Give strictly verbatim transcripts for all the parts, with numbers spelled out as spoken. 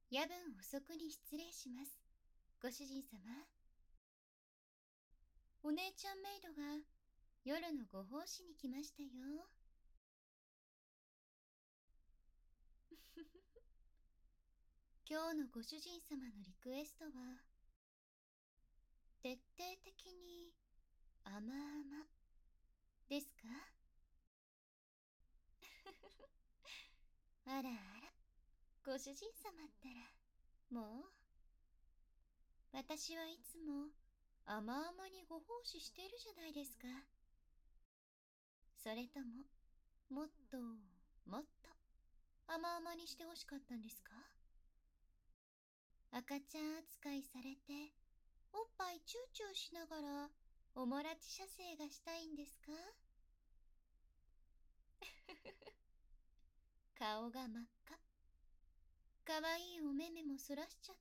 夜分遅くに失礼します。ご主人様。お姉ちゃんメイドが夜のご奉仕に来ましたよ。今日のご主人様のリクエストは、徹底的に甘々ですか？あらあら、ご主人様ったら、もう。私はいつも甘々にご奉仕しているじゃないですか。それとも、もっと、もっと甘々にしてほしかったんですか？赤ちゃん扱いされて、おっぱいチューチューしながら、おもらち射精がしたいんですか？顔が真っ赤。かわいいお目目もそらしちゃって。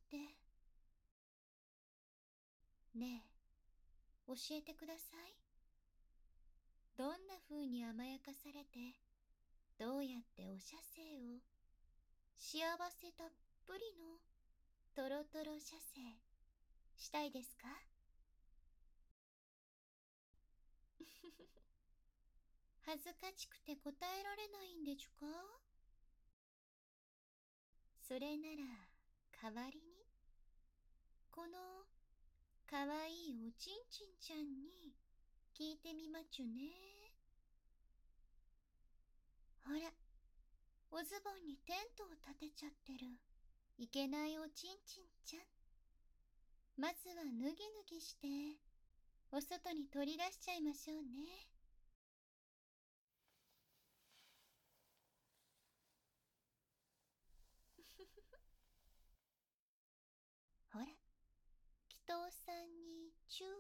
ねえ、教えてください。どんな風に甘やかされて、どうやってお射精を、幸せたっぷりのトロトロ射精したいですか？恥ずかしくて答えられないんでちゅか？それなら代わりに、このかわいいおちんちんちゃんに聞いてみまちゅね。ほら、おズボンにテントを立てちゃってるいけないおちんちんちゃん。まずは脱ぎ脱ぎしてお外に取り出しちゃいましょうね。ほら、祈祷さんにチュー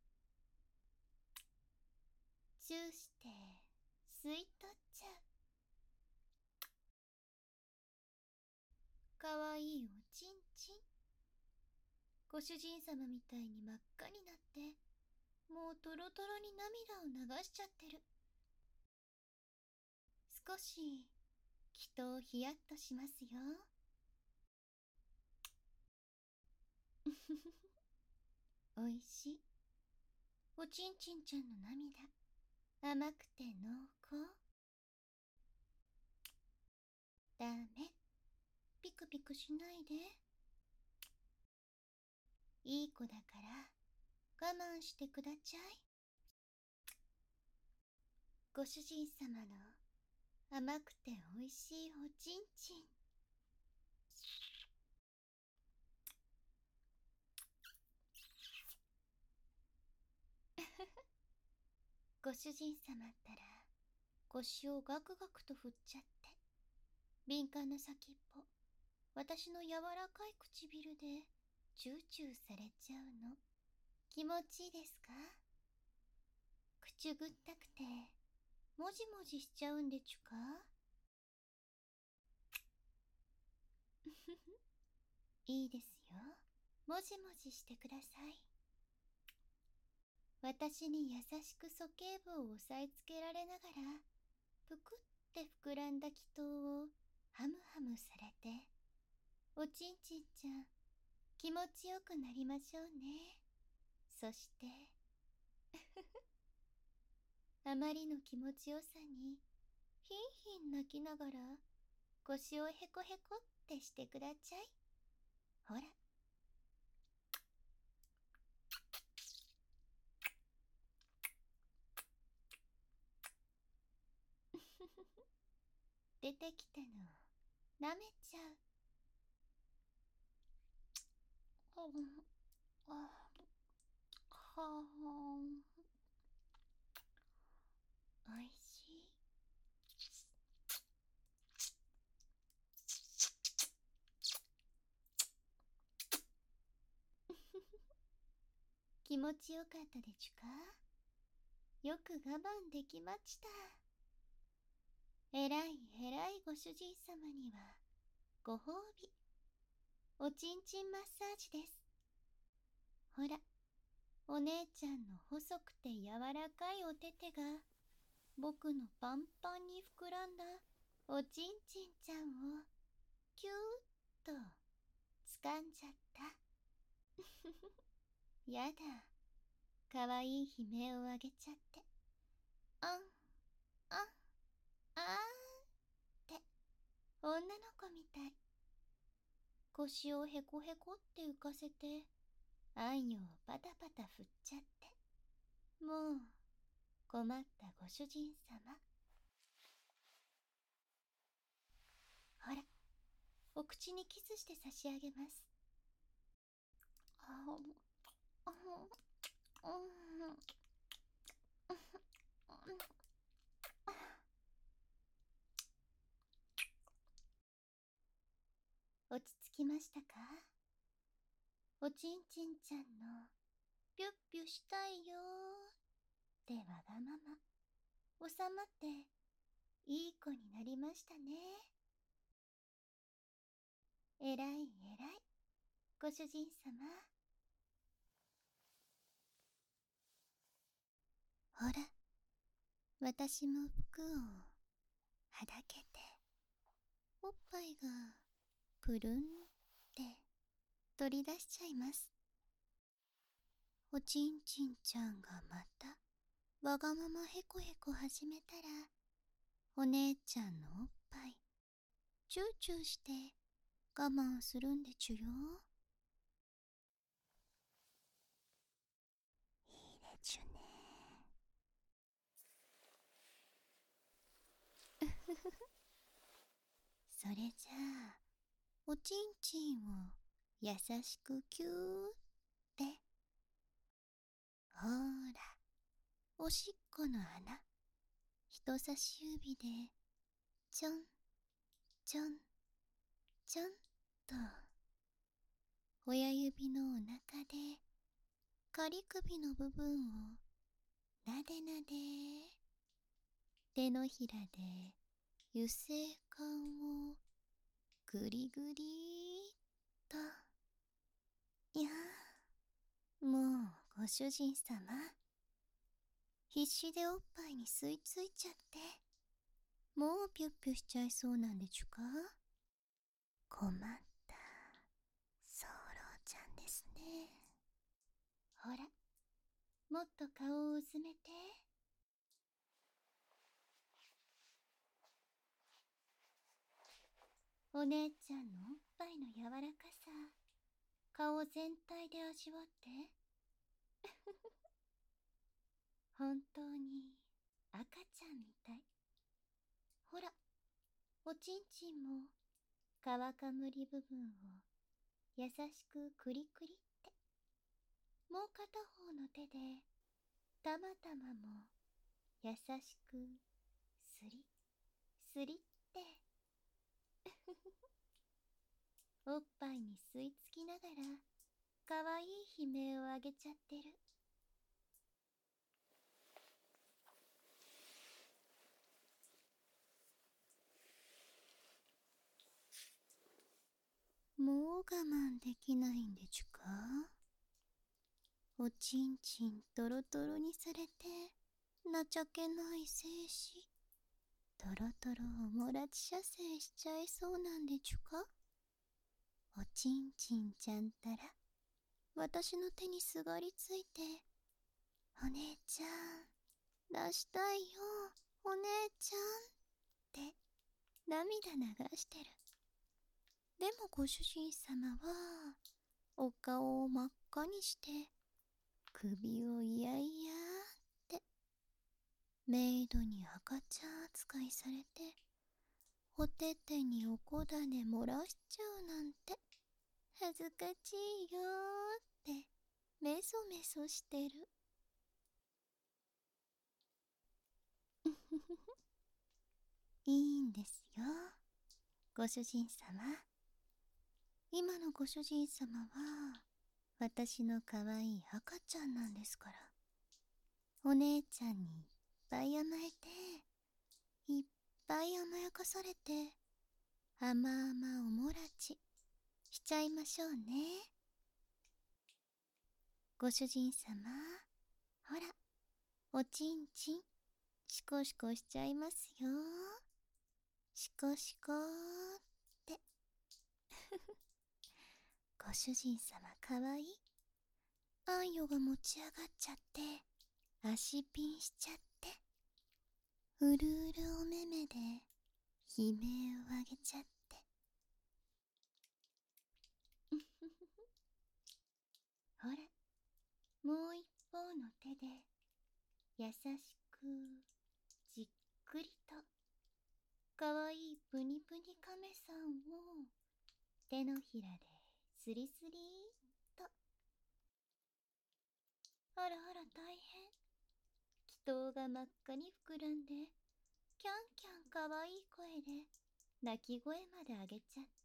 チューして吸い取っちゃう。かわいいおちんちん。ご主人様みたいに真っ赤になって、もうトロトロに涙を流しちゃってる。少しきっとヒヤッとしますよ。おいしい。おちんちんちゃんの涙、甘くて濃厚。ダメ、ピクピクしないで。いい子だから我慢してくだちゃい。ご主人様の甘くておいしいおちんちん。ご主人様ったら腰をガクガクと振っちゃって、敏感な先っぽ、私の柔らかい唇でチューチューされちゃうの。気持ちいいですか？くちゅぐったくてもじもじしちゃうんでちゅか？いいですよ。もじもじしてください。私に優しく鼠径部を押さえつけられながら、ぷくって膨らんだ気筒をハムハムされて、おちんちんちゃん気持ちよくなりましょうね。そしてあまりの気持ちよさにひんひん泣きながら腰をへこへこってしてくだちゃい。ほら。出てきたの舐めちゃう。ああはあ、おいしい。気持ちよかったでちゅか？よく我慢できました。えらいえらいご主人様にはご褒美、おちんちんマッサージです。ほら、お姉ちゃんの細くて柔らかいお手手が僕のパンパンに膨らんだおちんちんちゃんをキューッとやだ、かわいい悲鳴をあげちゃって。あん、あん、あーんって、女の子みたい。腰をへこへこって浮かせて、あんよをパタパタ振っちゃって。もう、困ったご主人様。ほら、お口にキスして差し上げます。ああ、うん、落ち着きましたか？おちんちんちゃんのピュッピュしたいよーってわがまま収まっていい子になりましたね。えらいえらい、ご主人様。ほら、私も服をはだけて、おっぱいがプルンって取り出しちゃいます。おちんちんちゃんがまたわがままへこへこ始めたら、お姉ちゃんのおっぱいチューチューして我慢するんでちゅよ。いいでちゅね。それじゃあ、おちんちんを優しくキューって。ほーら、おしっこの穴、人差し指でちょんちょんちょんと、親指のお腹で仮首の部分をなでなで、手のひらで油性管をぐりぐりーっと。いやー、もうご主人様、必死でおっぱいに吸い付いちゃって、もうピュッピュしちゃいそうなんでちゅか？困った、ソーローちゃんですね。ほら、もっと顔をうずめて。お姉ちゃんのおっぱいの柔らかさ、顔全体で味わって。本当に赤ちゃんみたい。ほら、おちんちんも皮かむり部分を優しくクリクリって。もう片方の手でたまたまも優しくすりすりって。おっぱいに吸い付きながらかわいい悲鳴をあげちゃってる。もう我慢できないんでちゅか？おちんちんトロトロにされて情けない精子、トロトロおもらち射精しちゃいそうなんでちゅか？おちんちんちゃんたら私の手にすがりついて、お姉ちゃん出したいよ、お姉ちゃんって涙流してる。でもご主人様はお顔を真っ赤にして首をいやいやってメイドに赤ちゃん扱いされて、おててにおこだね漏らしちゃうなんて恥ずかしいよーってメソメソしてる。いいんですよ、ご主人様。今のご主人様は私の可愛い赤ちゃんなんですから。お姉ちゃんにいっぱい甘えて、いっぱい甘やかされて、甘々おもらちしちゃいましょうね。ご主人様、ほら、おちんちんシコシコしちゃいますよ。シコシコーって。ご主人様かわいい。 あんよが持ち上がっちゃって足ピンしちゃって、うるうるお目目で悲鳴を上げちゃって。ほら、もう一方の手で優しくじっくりとかわいいプニプニ亀さんを手のひらでスリスリーっと。あらあら大変。祈祷が真っ赤に膨らんで、キャンキャンかわいい声で泣き声まで上げちゃって。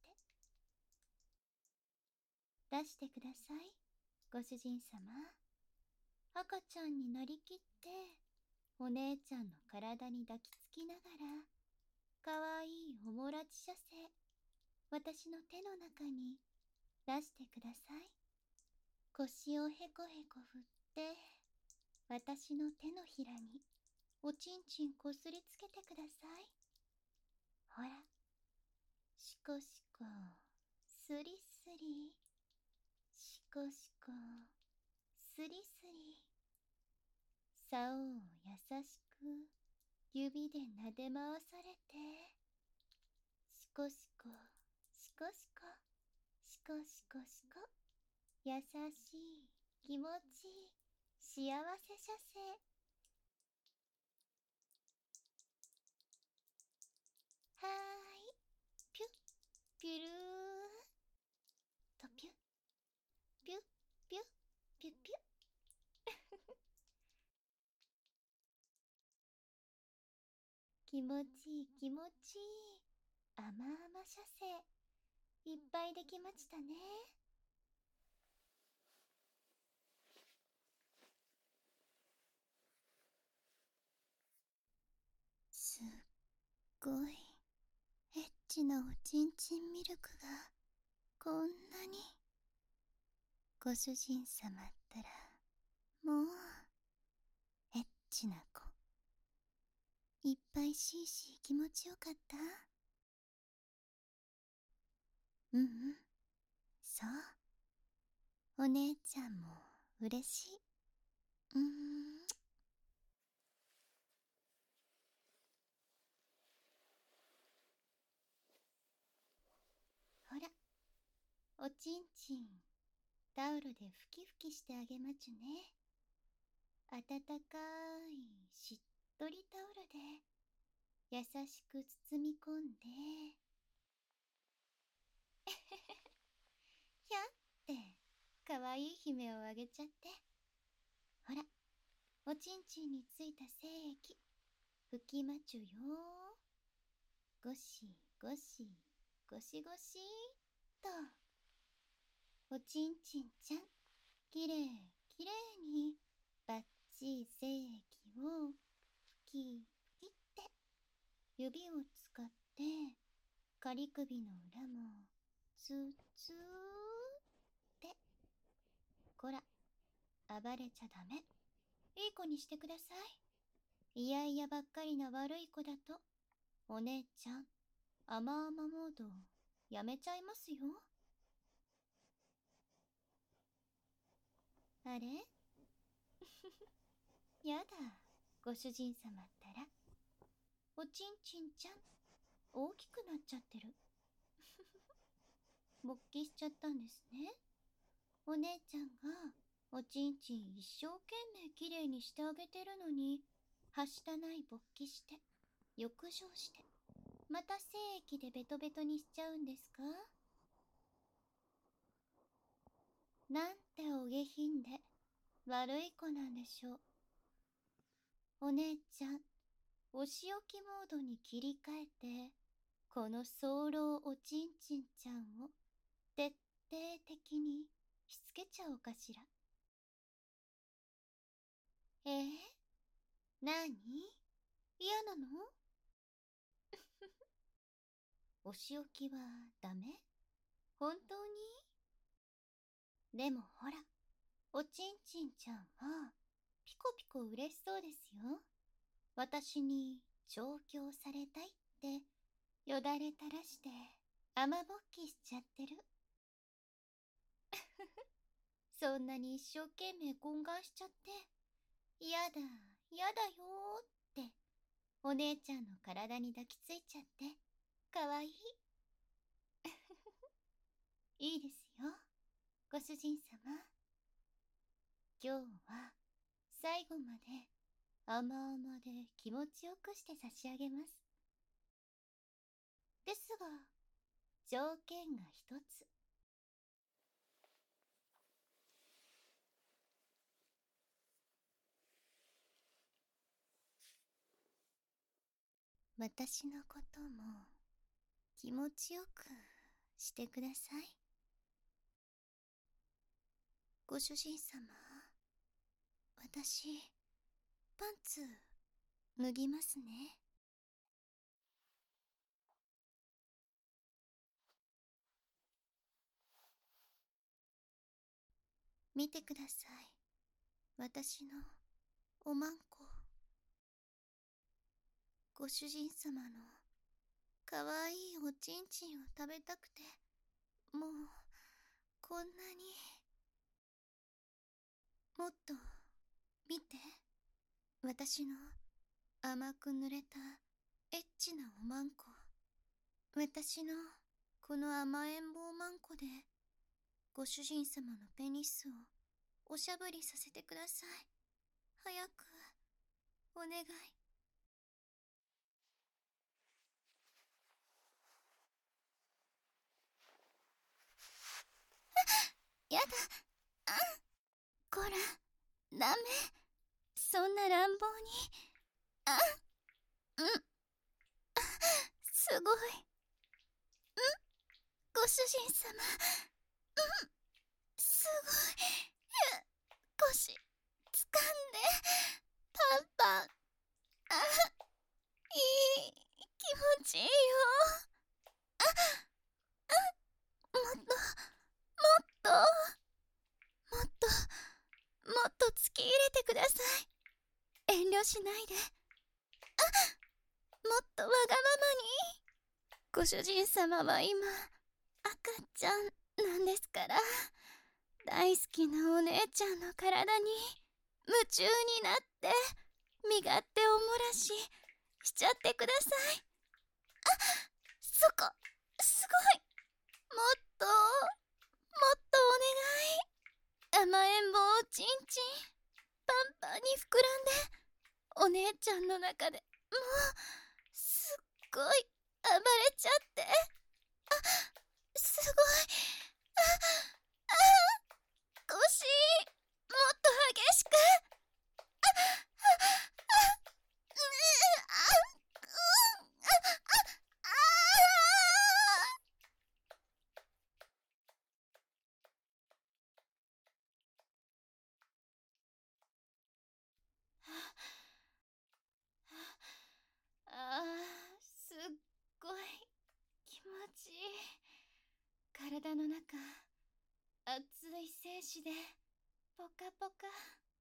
出してください、ご主人様。赤ちゃんになりきってお姉ちゃんの体に抱きつきながら、かわいいおもらち射精、私の手の中に出してください。腰をへこへこ振って、私の手のひらにおちんちんこすりつけてください。ほら、しこしこ、すりすり、しこしこ、すりすり。竿を優しく指で撫で回されて、しこしこ、しこしこ、しこしこしこ。優しい、気持ちいい、幸せ射精。はーい、ピュッ、ピュルーとピュッ、ピュッ、ピュッ、ピュッピュッ。気持ちいい、気持ちいい。甘々射精、いっぱいできましたね。すっごいエッチなおちんちんミルクがこんなに。ご主人様ったらもうエッチな子いっぱいしいし気持ちよかった。うんうん、そうお姉ちゃんも嬉しい。うーん。ほら、おちんちんタオルでふきふきしてあげまちゅね。あたたかいしっとりタオルで優しく包み込んで、ひゃってかわいい悲鳴をあげちゃって。ほら、おちんちんについた精液拭きまちゅよ。ゴシゴシゴシゴシーっと。おちんちんちゃん、きれいきれいにバッチリ精液を拭きピって、指を使って仮首の裏もツーツーって。こら、暴れちゃダメ。いい子にしてください。いやいやばっかりな悪い子だとお姉ちゃん甘々モードやめちゃいますよ。あれやだ、ご主人様ったらおちんちんちゃん大きくなっちゃってる。勃起しちゃったんですね。お姉ちゃんがおちんちん一生懸命きれいにしてあげてるのに、はしたない勃起して浴場してまた精液でベトベトにしちゃうんですか。なんてお下品で悪い子なんでしょう。お姉ちゃん、お仕置きモードに切り替えてこの早漏おちんちんちゃんを徹底的にしつけちゃおうかしら。えー、なに嫌なの？お仕置きはダメ？本当に？でもほら、おちんちんちゃんはピコピコ嬉しそうですよ。私に調教されたいってよだれ垂らして雨ぼっきしちゃってる。 そんなに一生懸命懇願しちゃって、やだ、やだよーって、お姉ちゃんの体に抱きついちゃって、かわいい。いいですよ、ご主人様。今日は最後まで甘々で気持ちよくして差し上げます。ですが、条件が一つ。私のことも気持ちよくしてください。ご主人様、私、パンツ脱ぎますね。見てください。私のおまんこ。ご主人様のかわいいおちんちんを食べたくて、もうこんなに。もっと見て。私の甘く濡れたエッチなおまんこ。私のこの甘えん坊まんこでご主人様のペニスをおしゃぶりさせてください。早くお願い。やだ。あん。こら、ダメ。そんな乱暴に。あん。うん。すごい。ん。ご主人様。うん。すごい。腰、掴んで。パンパン。あ、いい。気持ちいいよ。あ、あ、もっと、もっと、もっと、もっと突き入れてください。遠慮しないで。あ、もっとわがままに。ご主人様は今、赤ちゃんなんですから。大好きなお姉ちゃんの体に夢中になって身勝手おもらししちゃってください。あ、そこ、すごい。もっと、もっとお願い。甘えん坊おちんちんパンパンに膨らんで、お姉ちゃんの中でもうすっごい暴れちゃって。あ、すごい。あ、あ、腰、もっと激しく。あ、あ、あ、ねえ、あ、うん、あ、あ、ああ。ああ、すっごい気持ちいい。体の中、熱い精子でポカポカ。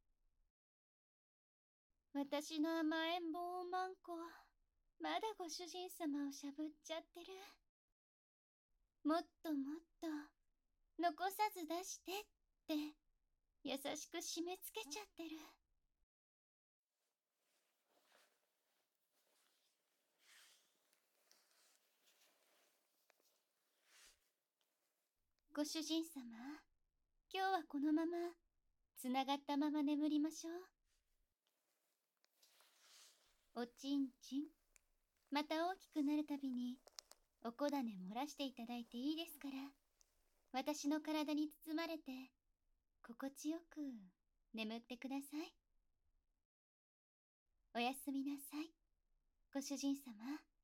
私の甘えん坊おまんこ、まだご主人様をしゃぶっちゃってる。もっともっと残さず出してって優しく締め付けちゃってる。ご主人様、今日はこのままつながったまま眠りましょう。おちんちん、また大きくなるたびにおこだね漏らしていただいていいですから、私の体に包まれて心地よく眠ってください。おやすみなさい、ご主人様。